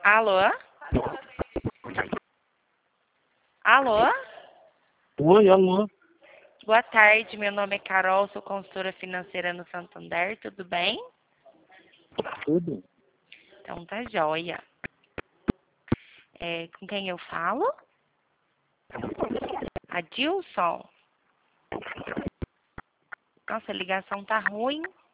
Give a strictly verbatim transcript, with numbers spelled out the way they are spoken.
Alô? Alô? Oi, alô. Boa tarde, meu nome é Carol, sou consultora financeira no Santander, tudo bem? Tudo? Então tá joia. É, com quem eu falo? Adilson? Nossa, a ligação tá ruim.